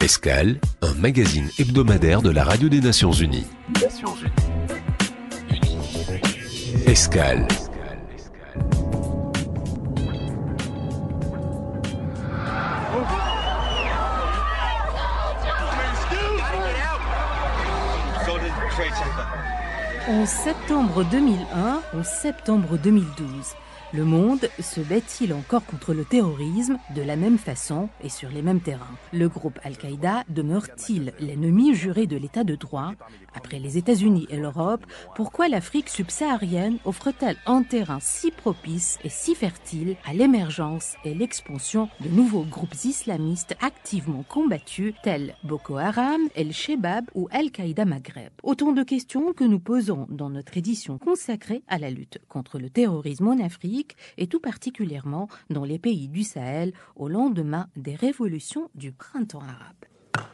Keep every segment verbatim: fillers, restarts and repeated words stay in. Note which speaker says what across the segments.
Speaker 1: Escale, un magazine hebdomadaire de la Radio des Nations Unies. Nations Unies. Escale.
Speaker 2: En septembre deux mille un, en septembre deux mille douze, le monde se bat-il encore contre le terrorisme de la même façon et sur les mêmes terrains? Le groupe Al-Qaïda demeure-t-il l'ennemi juré de l'état de droit? Après les États-Unis et l'Europe, pourquoi l'Afrique subsaharienne offre-t-elle un terrain si propice et si fertile à l'émergence et l'expansion de nouveaux groupes islamistes activement combattus tels Boko Haram, El-Shebab ou Al-Qaïda Maghreb? Autant de questions que nous posons dans notre édition consacrée à la lutte contre le terrorisme en Afrique et tout particulièrement dans les pays du Sahel au lendemain des révolutions du printemps arabe.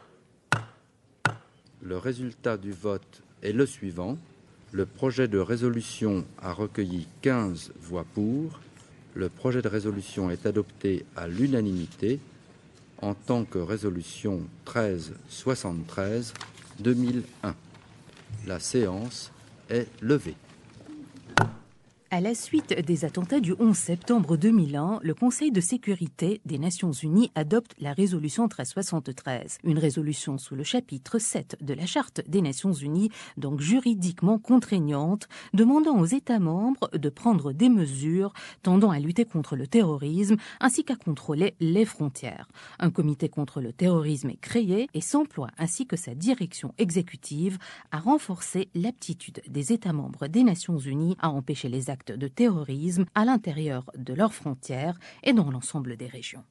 Speaker 3: Le résultat du vote est le suivant. Le projet de résolution a recueilli quinze voix pour. Le projet de résolution est adopté à l'unanimité en tant que résolution treize soixante-treize deux mille un. La séance est levée.
Speaker 2: À la suite des attentats du onze septembre deux mille un, le Conseil de sécurité des Nations Unies adopte la résolution treize soixante-treize, une résolution sous le chapitre sept de la Charte des Nations Unies, donc juridiquement contraignante, demandant aux États membres de prendre des mesures tendant à lutter contre le terrorisme ainsi qu'à contrôler les frontières. Un comité contre le terrorisme est créé et s'emploie, ainsi que sa direction exécutive, à renforcer l'aptitude des États membres des Nations Unies à empêcher les actes de terrorisme à l'intérieur de leurs frontières et dans l'ensemble des régions.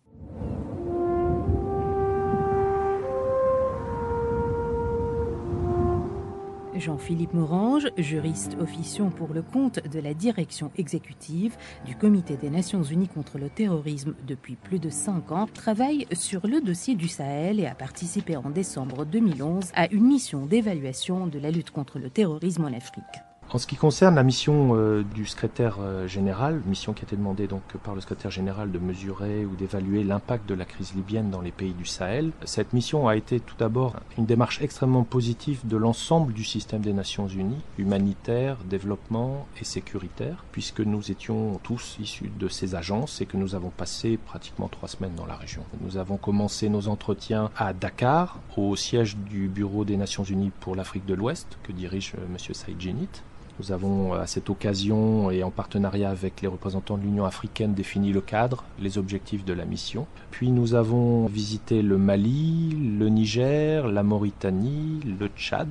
Speaker 2: Jean-Philippe Morange, juriste officiant pour le compte de la direction exécutive du Comité des Nations Unies contre le terrorisme depuis plus de cinq ans, travaille sur le dossier du Sahel et a participé en décembre deux mille onze à une mission d'évaluation de la lutte contre le terrorisme en Afrique.
Speaker 4: En ce qui concerne la mission euh, du secrétaire euh, général, mission qui a été demandée donc par le secrétaire général de mesurer ou d'évaluer l'impact de la crise libyenne dans les pays du Sahel, cette mission a été tout d'abord une démarche extrêmement positive de l'ensemble du système des Nations Unies, humanitaire, développement et sécuritaire, puisque nous étions tous issus de ces agences et que nous avons passé pratiquement trois semaines dans la région. Nous avons commencé nos entretiens à Dakar, au siège du Bureau des Nations Unies pour l'Afrique de l'Ouest, que dirige euh, M. Saïd Djenit. Nous avons à cette occasion et en partenariat avec les représentants de l'Union africaine défini le cadre, les objectifs de la mission. Puis nous avons visité le Mali, le Niger, la Mauritanie, le Tchad,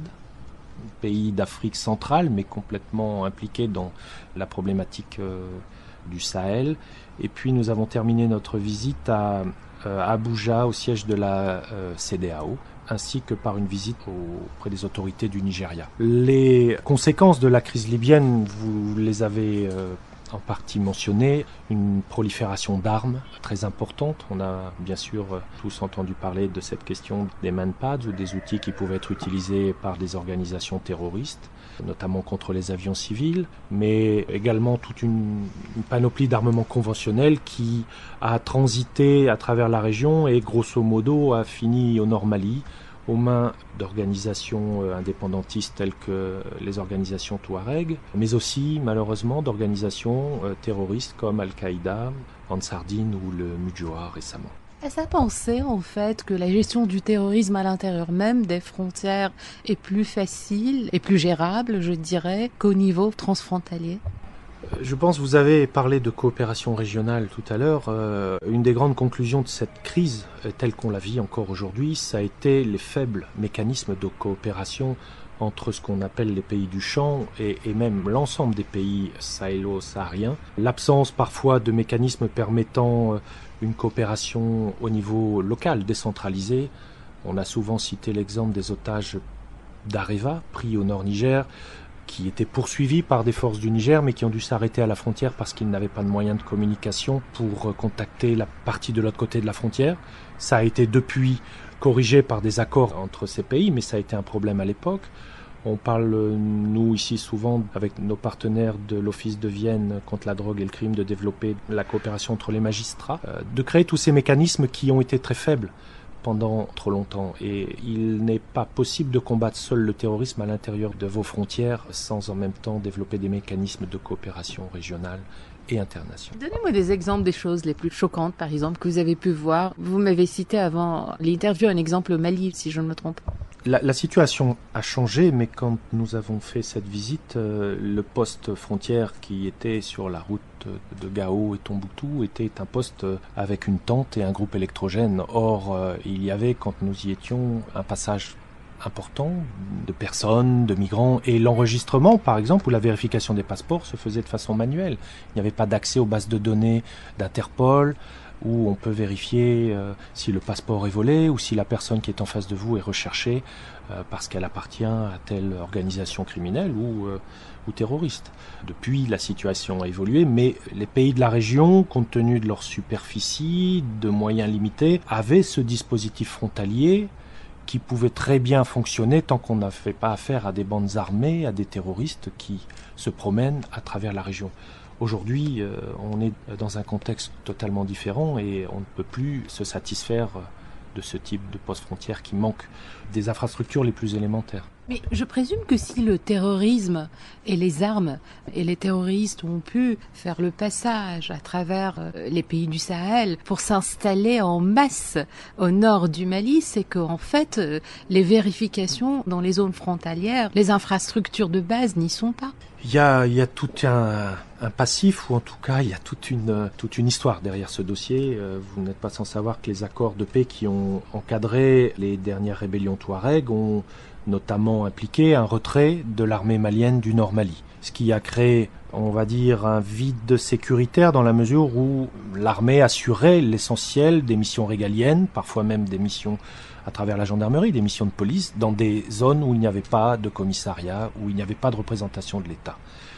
Speaker 4: pays d'Afrique centrale mais complètement impliqué dans la problématique euh, du Sahel. Et puis nous avons terminé notre visite à, euh, à Abuja, au siège de la euh, C D A O, ainsi que par une visite auprès des autorités du Nigeria. Les conséquences de la crise libyenne, vous les avez euh, en partie mentionnées. Une prolifération d'armes très importante. On a bien sûr euh, tous entendu parler de cette question des manpads ou des outils qui pouvaient être utilisés par des organisations terroristes, notamment contre les avions civils, mais également toute une, une panoplie d'armements conventionnels qui a transité à travers la région et grosso modo a fini au Nord Mali, aux mains d'organisations indépendantistes telles que les organisations Touareg, mais aussi malheureusement d'organisations terroristes comme Al-Qaïda, Ansar Dine ou le Mujawar récemment.
Speaker 5: Est-ce à penser en fait que la gestion du terrorisme à l'intérieur même des frontières est plus facile et plus gérable, je dirais, qu'au niveau transfrontalier ?
Speaker 4: Je pense que vous avez parlé de coopération régionale tout à l'heure. Euh, une des grandes conclusions de cette crise, telle qu'on la vit encore aujourd'hui, ça a été les faibles mécanismes de coopération entre ce qu'on appelle les pays du champ et, et même l'ensemble des pays sahélo-sahariens. L'absence parfois de mécanismes permettant une coopération au niveau local, décentralisé. On a souvent cité l'exemple des otages d'Areva, pris au nord Niger, qui étaient poursuivis par des forces du Niger, mais qui ont dû s'arrêter à la frontière parce qu'ils n'avaient pas de moyens de communication pour contacter la partie de l'autre côté de la frontière. Ça a été depuis corrigé par des accords entre ces pays, mais ça a été un problème à l'époque. On parle, nous, ici, souvent, avec nos partenaires de l'Office de Vienne contre la drogue et le crime, de développer la coopération entre les magistrats, de créer tous ces mécanismes qui ont été très faibles pendant trop longtemps. Et il n'est pas possible de combattre seul le terrorisme à l'intérieur de vos frontières sans en même temps développer des mécanismes de coopération régionale et internationale.
Speaker 5: Donnez-moi des exemples des choses les plus choquantes, par exemple, que vous avez pu voir. Vous m'avez cité avant l'interview un exemple au Mali, si je ne me trompe pas.
Speaker 4: La, la situation a changé, mais quand nous avons fait cette visite, euh, le poste frontière qui était sur la route de Gao et Tombouctou était un poste avec une tente et un groupe électrogène. Or, euh, il y avait, quand nous y étions, un passage important de personnes, de migrants, et l'enregistrement, par exemple, ou la vérification des passeports se faisait de façon manuelle. Il n'y avait pas d'accès aux bases de données d'Interpol, où on peut vérifier euh, si le passeport est volé ou si la personne qui est en face de vous est recherchée euh, parce qu'elle appartient à telle organisation criminelle ou, euh, ou terroriste. Depuis, la situation a évolué, mais les pays de la région, compte tenu de leur superficie, de moyens limités, avaient ce dispositif frontalier qui pouvait très bien fonctionner tant qu'on n'a fait pas affaire à des bandes armées, à des terroristes qui se promènent à travers la région. Aujourd'hui, euh, on est dans un contexte totalement différent et on ne peut plus se satisfaire de ce type de poste-frontière qui manque des infrastructures les plus élémentaires.
Speaker 5: Mais je présume que si le terrorisme et les armes et les terroristes ont pu faire le passage à travers les pays du Sahel pour s'installer en masse au nord du Mali, c'est qu'en fait, les vérifications dans les zones frontalières, les infrastructures de base n'y sont pas.
Speaker 4: Il y a, il y a tout un, un passif, ou en tout cas, il y a toute une, toute une histoire derrière ce dossier. Vous n'êtes pas sans savoir que les accords de paix qui ont encadré les dernières rébellions Touareg ont notamment impliqué un retrait de l'armée malienne du Nord Mali. Ce qui a créé, on va dire, un vide sécuritaire dans la mesure où l'armée assurait l'essentiel des missions régaliennes, parfois même des missions à travers la gendarmerie, des missions de police, dans des zones où il n'y avait pas de commissariat, où il n'y avait pas de représentation de l'État.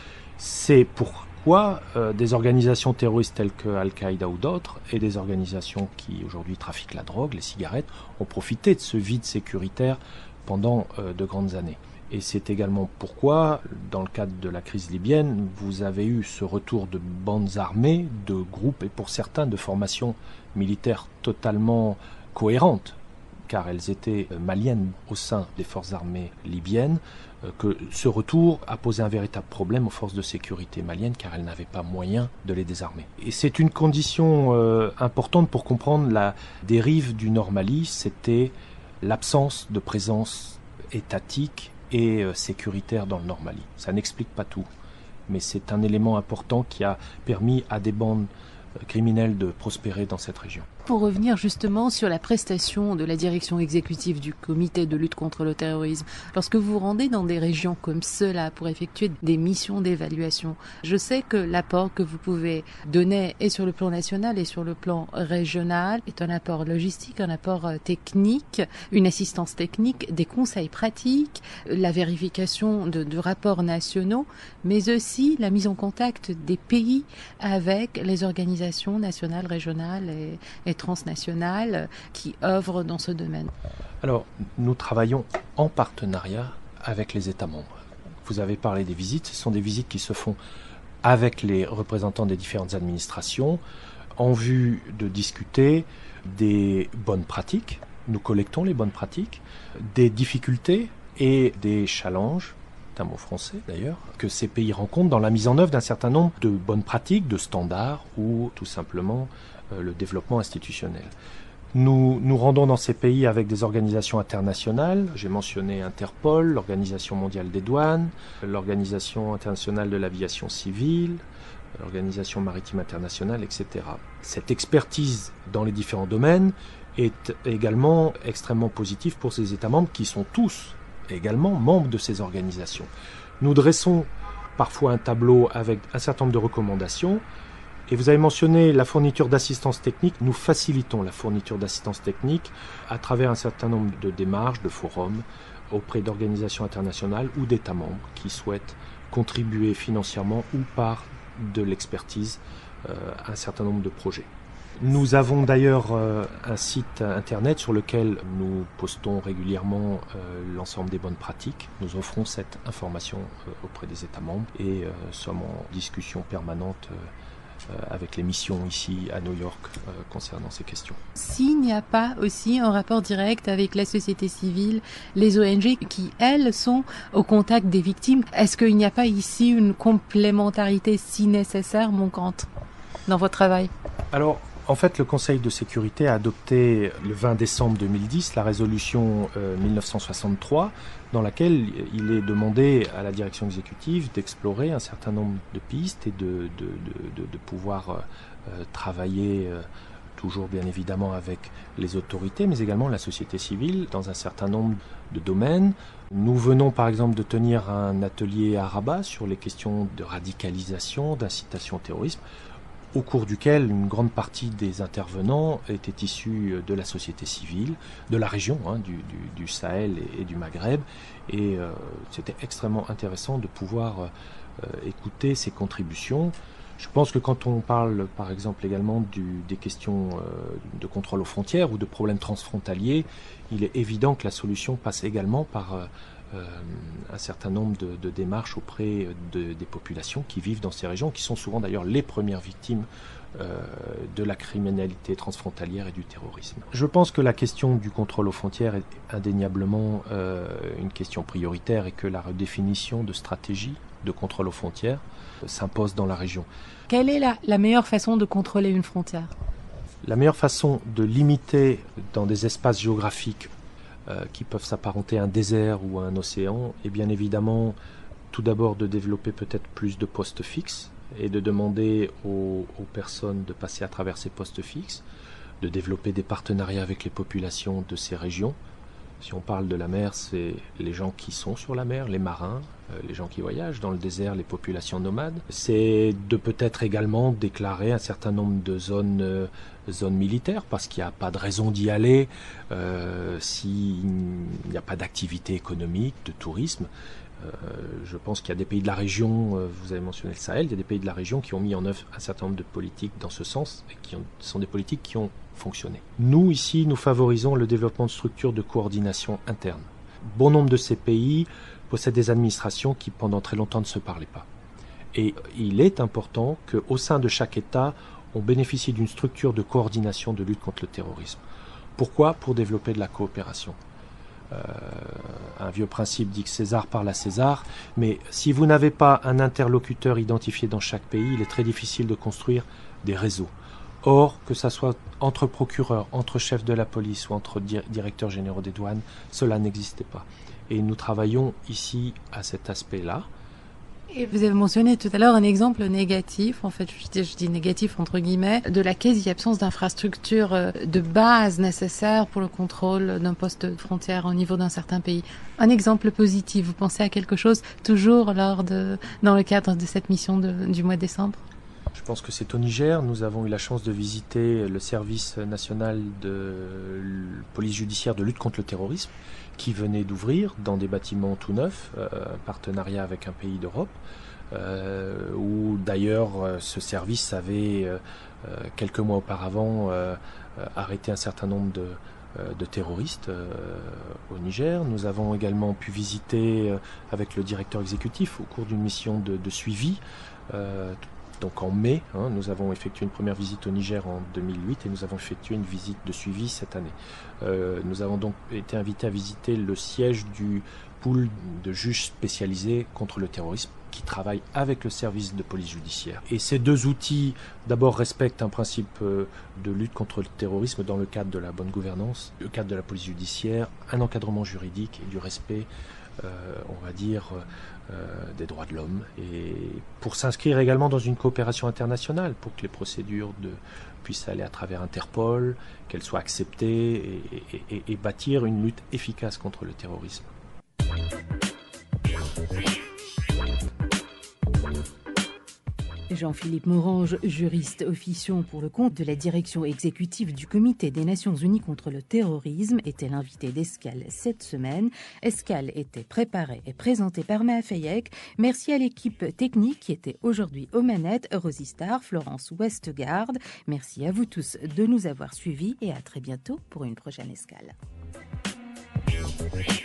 Speaker 4: C'est pourquoi euh, des organisations terroristes telles que Al-Qaïda ou d'autres, et des organisations qui aujourd'hui trafiquent la drogue, les cigarettes, ont profité de ce vide sécuritaire pendant euh, de grandes années. Et c'est également pourquoi, dans le cadre de la crise libyenne, vous avez eu ce retour de bandes armées, de groupes, et pour certains de formations militaires totalement cohérentes, car elles étaient maliennes au sein des forces armées libyennes, que ce retour a posé un véritable problème aux forces de sécurité maliennes, car elles n'avaient pas moyen de les désarmer. Et c'est une condition euh, importante pour comprendre la dérive du Nord Mali, c'était l'absence de présence étatique et euh, sécuritaire dans le Nord Mali. Ça n'explique pas tout, mais c'est un élément important qui a permis à des bandes euh, criminelles de prospérer dans cette région.
Speaker 5: Pour revenir justement sur la prestation de la direction exécutive du comité de lutte contre le terrorisme, lorsque vous vous rendez dans des régions comme cela pour effectuer des missions d'évaluation, je sais que l'apport que vous pouvez donner et sur le plan national et sur le plan régional est un apport logistique, un apport technique, une assistance technique, des conseils pratiques, la vérification de, de rapports nationaux, mais aussi la mise en contact des pays avec les organisations nationales, régionales et, et transnationales qui œuvrent dans ce domaine.
Speaker 4: Alors, nous travaillons en partenariat avec les États membres. Vous avez parlé des visites, ce sont des visites qui se font avec les représentants des différentes administrations en vue de discuter des bonnes pratiques. Nous collectons les bonnes pratiques, des difficultés et des challenges, c'est un mot français d'ailleurs, que ces pays rencontrent dans la mise en œuvre d'un certain nombre de bonnes pratiques, de standards ou tout simplement euh, le développement institutionnel. Nous nous rendons dans ces pays avec des organisations internationales. J'ai mentionné Interpol, l'Organisation mondiale des douanes, l'Organisation internationale de l'aviation civile, l'Organisation maritime internationale, et cetera. Cette expertise dans les différents domaines est également extrêmement positive pour ces États membres qui sont tous également membres de ces organisations. Nous dressons parfois un tableau avec un certain nombre de recommandations. Et vous avez mentionné la fourniture d'assistance technique. Nous facilitons la fourniture d'assistance technique à travers un certain nombre de démarches, de forums auprès d'organisations internationales ou d'États membres qui souhaitent contribuer financièrement ou par de l'expertise euh, à un certain nombre de projets. Nous avons d'ailleurs euh, un site internet sur lequel nous postons régulièrement euh, l'ensemble des bonnes pratiques. Nous offrons cette information euh, auprès des États membres et euh, sommes en discussion permanente euh, avec les missions ici à New York euh, concernant ces questions.
Speaker 5: S'il n'y a pas aussi un rapport direct avec la société civile, les O N G qui, elles, sont au contact des victimes, est-ce qu'il n'y a pas ici une complémentarité si nécessaire, manquante, dans votre travail ?
Speaker 4: Alors, en fait, le Conseil de sécurité a adopté le vingt décembre deux mille dix la résolution euh, mille neuf cent soixante-trois dans laquelle il est demandé à la direction exécutive d'explorer un certain nombre de pistes et de, de, de, de, de pouvoir euh, travailler euh, toujours bien évidemment avec les autorités, mais également la société civile dans un certain nombre de domaines. Nous venons par exemple de tenir un atelier à Rabat sur les questions de radicalisation, d'incitation au terrorisme, au cours duquel une grande partie des intervenants étaient issus de la société civile, de la région, hein, du, du, du Sahel et, et du Maghreb. Et euh, c'était extrêmement intéressant de pouvoir euh, écouter ces contributions. Je pense que quand on parle, par exemple, également du, des questions euh, de contrôle aux frontières ou de problèmes transfrontaliers, il est évident que la solution passe également par euh, Euh, un certain nombre de, de démarches auprès de, des populations qui vivent dans ces régions, qui sont souvent d'ailleurs les premières victimes euh, de la criminalité transfrontalière et du terrorisme. Je pense que la question du contrôle aux frontières est indéniablement euh, une question prioritaire et que la redéfinition de stratégie de contrôle aux frontières euh, s'impose dans la région.
Speaker 5: Quelle est la, la meilleure façon de contrôler une frontière ?
Speaker 4: La meilleure façon de limiter dans des espaces géographiques Euh, qui peuvent s'apparenter à un désert ou à un océan, et bien évidemment tout d'abord de développer peut-être plus de postes fixes et de demander aux, aux personnes de passer à travers ces postes fixes, de développer des partenariats avec les populations de ces régions. Si on parle de la mer, c'est les gens qui sont sur la mer, les marins, euh, les gens qui voyagent dans le désert, les populations nomades. C'est de peut-être également déclarer un certain nombre de zones, euh, zones militaires, parce qu'il n'y a pas de raison d'y aller euh, s'il n'y a pas d'activité économique, de tourisme. Euh, je pense qu'il y a des pays de la région, euh, vous avez mentionné le Sahel, il y a des pays de la région qui ont mis en œuvre un certain nombre de politiques dans ce sens, et qui ont, sont des politiques qui ont fonctionné. Nous, ici, nous favorisons le développement de structures de coordination interne. Bon nombre de ces pays possèdent des administrations qui, pendant très longtemps, ne se parlaient pas. Et il est important qu'au sein de chaque État, on bénéficie d'une structure de coordination de lutte contre le terrorisme. Pourquoi ? Pour développer de la coopération. Euh, un vieux principe dit que César parle à César, mais si vous n'avez pas un interlocuteur identifié dans chaque pays, il est très difficile de construire des réseaux. Or, que ça soit entre procureurs, entre chefs de la police ou entre di- directeurs généraux des douanes, cela n'existait pas. Et nous travaillons ici à cet aspect-là.
Speaker 5: Et vous avez mentionné tout à l'heure un exemple négatif, en fait, je dis, je dis négatif entre guillemets, de la quasi-absence d'infrastructures de base nécessaires pour le contrôle d'un poste de frontière au niveau d'un certain pays. Un exemple positif, vous pensez à quelque chose toujours lors de, dans le cadre de cette mission de, du mois de décembre ?
Speaker 4: Je pense que c'est au Niger. Nous avons eu la chance de visiter le service national de police judiciaire de lutte contre le terrorisme qui venait d'ouvrir dans des bâtiments tout neufs, euh, un partenariat avec un pays d'Europe, euh, où d'ailleurs euh, ce service avait euh, quelques mois auparavant euh, arrêté un certain nombre de, euh, de terroristes euh, au Niger. Nous avons également pu visiter euh, avec le directeur exécutif au cours d'une mission de, de suivi euh, donc en mai, hein, nous avons effectué une première visite au Niger en deux mille huit et nous avons effectué une visite de suivi cette année. Euh, nous avons donc été invités à visiter le siège du pool de juges spécialisés contre le terrorisme qui travaillent avec le service de police judiciaire. Et ces deux outils, d'abord, respectent un principe de lutte contre le terrorisme dans le cadre de la bonne gouvernance, le cadre de la police judiciaire, un encadrement juridique et du respect, euh, on va dire, Euh, des droits de l'homme, et pour s'inscrire également dans une coopération internationale, pour que les procédures de, puissent aller à travers Interpol, qu'elles soient acceptées et, et, et, et bâtir une lutte efficace contre le terrorisme.
Speaker 2: Jean-Philippe Morange, juriste officiant pour le compte de la direction exécutive du Comité des Nations Unies contre le terrorisme, était l'invité d'Escale cette semaine. Escale était préparé et présenté par Méa Fayek. Merci à l'équipe technique qui était aujourd'hui aux manettes, Rosy Star, Florence Westgard. Merci à vous tous de nous avoir suivis et à très bientôt pour une prochaine Escale.